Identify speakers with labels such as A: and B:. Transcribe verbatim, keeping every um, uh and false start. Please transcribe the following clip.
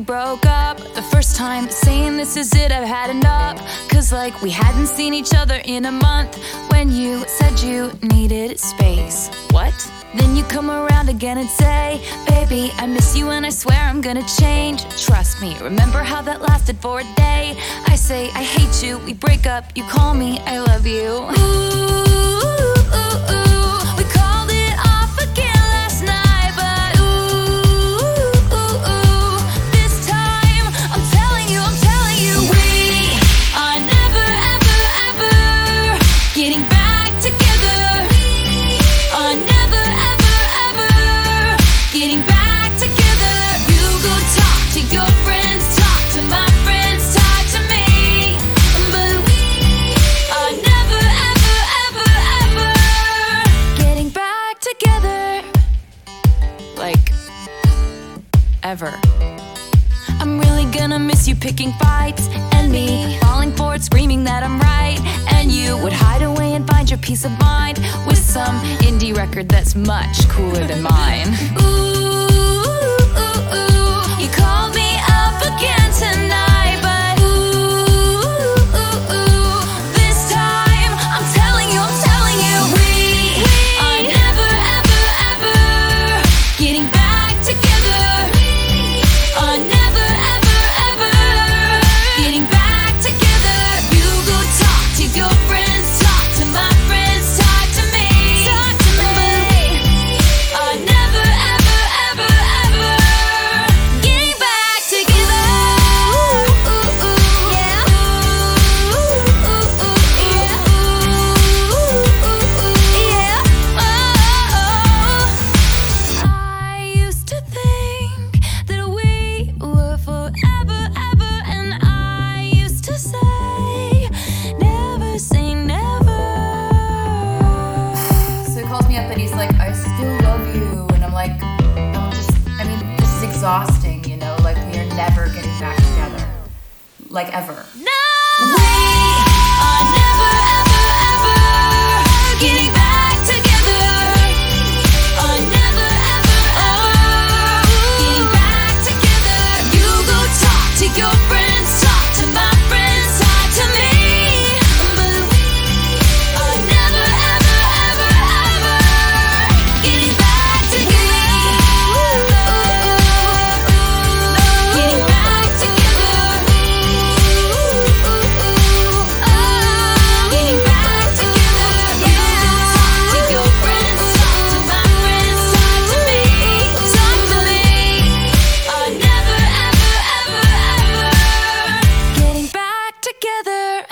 A: broke up, the first time saying this is it, I've had enough. Cause like we hadn't seen each other in a month, when you said you needed space. What? Then you come around again and say, baby, I miss you and I swear I'm gonna change. Trust me, remember how that lasted for a day? I say I hate you, we break up, you call me, I love you. Ooh, ooh, ooh, we called it off again last night, but ooh, ooh, ooh, this time I'm telling you, I'm telling you, we are never, ever, ever getting back together. Are never, ever, ever getting back together. You go talk to your friends, talk to my friends, talk to me, but we are never, ever, ever, ever getting back together. Like, ever. I'm really gonna miss you picking fights, and me falling for it, screaming that I'm right. And you would hide away and find your peace of mind with some indie record that's much cooler than mine. Ooh, ooh, ooh, you called me up again tonight, but ooh, ooh, ooh, this time I'm telling you, I'm telling you, we, we are never, ever, ever getting back together. Are never, ever, ever getting back together. You go talk to your friends, talk to my friends, talk to me, talk to me. Are never, ever, ever, ever getting back together. Ooh, ooh, ooh, yeah. Ooh, ooh, ooh, yeah. Ooh, ooh, ooh, yeah. Oh, I used to think that we were forever, ever, and I used to say, never say never.
B: So he calls me up and he's like, I still love you. And I'm like, I'm just, I mean, this is exhausting, you know? Like, we are never getting back together. Like, ever.
A: No! We are never, ever, ever getting back together. Are never, ever, ever getting back together. You go talk to your friends, talk to my friends, talk to me, but we are never, ever, ever, ever getting back together. Getting back together. Getting back together. You go talk to your friends, talk to my friends, talk to me, talk to me. Are never, ever, ever, ever getting back together.